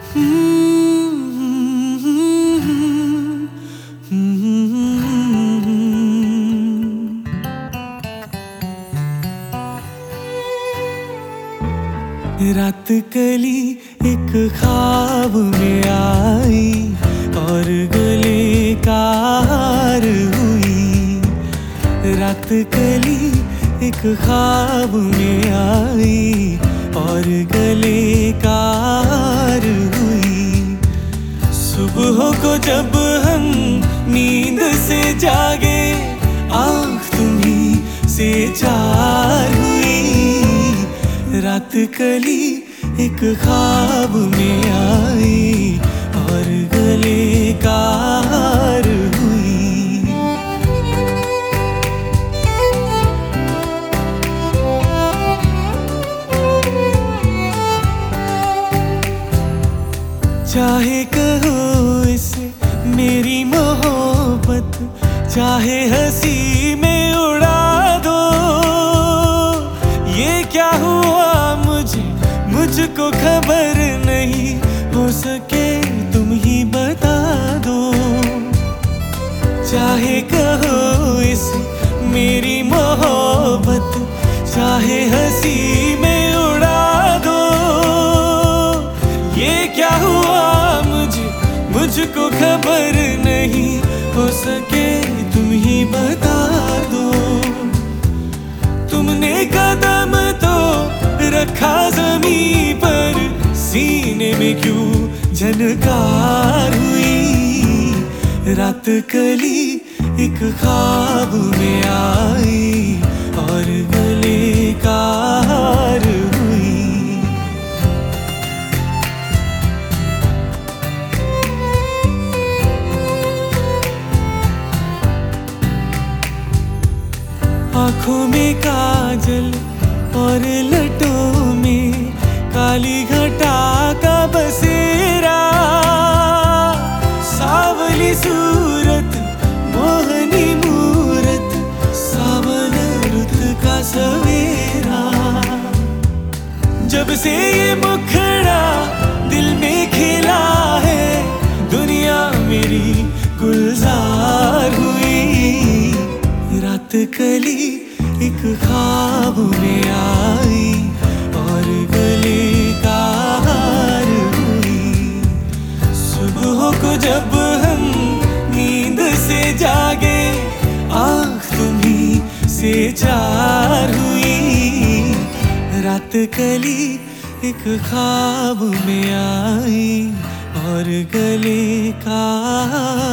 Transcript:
रात कली एक ख्वाब में आई और गले का हार हुई। रात कली एक ख्वाब में आई और गले का हार हुई। सुबह को जब हम नींद से जागे, आँख तुम्हीं से चार हुई। रात कली एक ख्वाब में आई और गले का हार हुई। चाहे कहो इसे मेरी मोहब्बत, चाहे हंसी में उड़ा दो। ये क्या हुआ मुझको खबर नहीं, हो सके तुम ही बता दो। चाहे कहो इसे मेरी मोहब्बत, चाहे हंसी में उड़ा दो। ये क्या हुआ मुझको खबर नहीं, हो सके तुम ही बता दो। तुमने कदम तो रखा ज़मीं पर, सीने में क्यों झनकार हुई। रात कली एक ख्वाब में आई और गले का हार हुई। आँखों में काजल और लटों में काली घटा का बसेरा। सावली सूरत मोहनी मूरत, सावन रुत का सवेरा। जब से ये मुखड़ा दिल में खिला है, दुनिया मेरी गुलजार हुई। रात कली एक ख्वाब में आई और गले का हार हुई। सुबह को जब हम नींद से जागे, आँख तुम्हीं से चार हुई। रात कली एक ख्वाब में आई और गले का